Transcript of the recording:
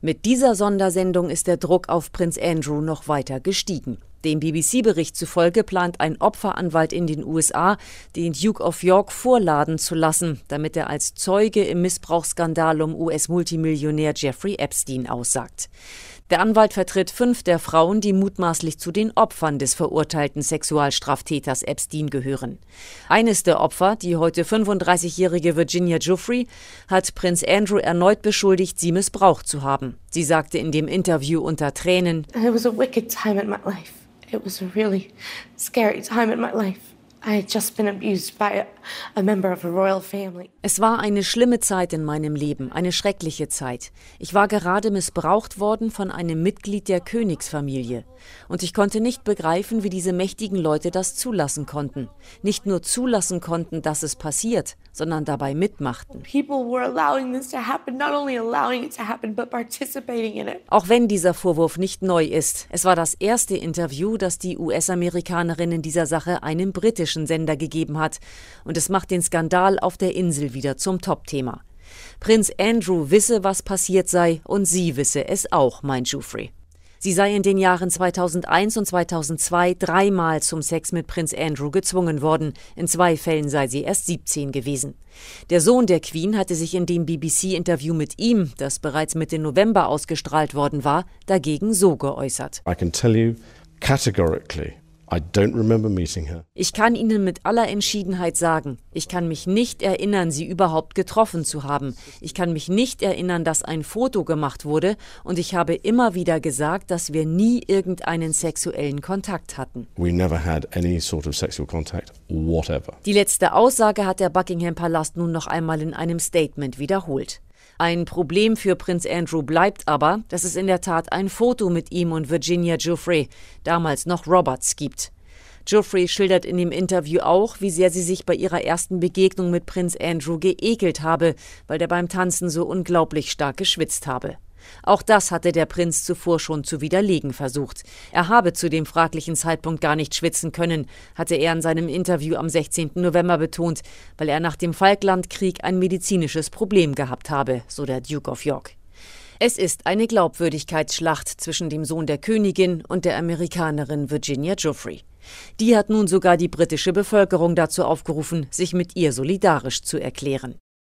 Mit dieser Sondersendung ist der Druck auf Prinz Andrew noch weiter gestiegen. Dem BBC-Bericht zufolge plant ein Opferanwalt in den USA, den Duke of York vorladen zu lassen, damit er als Zeuge im Missbrauchsskandal um US-Multimillionär Jeffrey Epstein aussagt. Der Anwalt vertritt 5 der Frauen, die mutmaßlich zu den Opfern des verurteilten Sexualstraftäters Epstein gehören. Eines der Opfer, die heute 35-jährige Virginia Giuffre, hat Prinz Andrew erneut beschuldigt, sie missbraucht zu haben. Sie sagte in dem Interview unter Tränen: It was a wicked time in my life. It was a really scary time in my life. I had just been abused by a member of a royal family. Es war eine schlimme Zeit in meinem Leben, eine schreckliche Zeit. Ich war gerade missbraucht worden von einem Mitglied der Königsfamilie. Und ich konnte nicht begreifen, wie diese mächtigen Leute das zulassen konnten. Nicht nur zulassen konnten, dass es passiert, sondern dabei mitmachten. People were allowing this to happen, not only allowing it to happen, but participating in it. Auch wenn dieser Vorwurf nicht neu ist. Es war das erste Interview, das die US-Amerikanerin in dieser Sache einem britischen Sender gegeben hat. Und es macht den Skandal auf der Insel wieder zum Topthema. Prinz Andrew wisse, was passiert sei, und sie wisse es auch, meint Giuffre. Sie sei in den Jahren 2001 und 2002 3-mal zum Sex mit Prinz Andrew gezwungen worden. In 2 Fällen sei sie erst 17 gewesen. Der Sohn der Queen hatte sich in dem BBC-Interview mit ihm, das bereits Mitte November ausgestrahlt worden war, dagegen so geäußert. I can tell you categorically, I don't remember meeting her. Ich kann Ihnen mit aller Entschiedenheit sagen, ich kann mich nicht erinnern, sie überhaupt getroffen zu haben. Ich kann mich nicht erinnern, dass ein Foto gemacht wurde, und ich habe immer wieder gesagt, dass wir nie irgendeinen sexuellen Kontakt hatten. We never had any sort of sexual contact whatever. Die letzte Aussage hat der Buckingham-Palast nun noch einmal in einem Statement wiederholt. Ein Problem für Prinz Andrew bleibt aber, dass es in der Tat ein Foto mit ihm und Virginia Giuffre, damals noch Roberts, gibt. Giuffre schildert in dem Interview auch, wie sehr sie sich bei ihrer ersten Begegnung mit Prinz Andrew geekelt habe, weil der beim Tanzen so unglaublich stark geschwitzt habe. Auch das hatte der Prinz zuvor schon zu widerlegen versucht. Er habe zu dem fraglichen Zeitpunkt gar nicht schwitzen können, hatte er in seinem Interview am 16. November betont, weil er nach dem Falklandkrieg ein medizinisches Problem gehabt habe, so der Duke of York. Es ist eine Glaubwürdigkeitsschlacht zwischen dem Sohn der Königin und der Amerikanerin Virginia Giuffre. Die hat nun sogar die britische Bevölkerung dazu aufgerufen, sich mit ihr solidarisch zu erklären.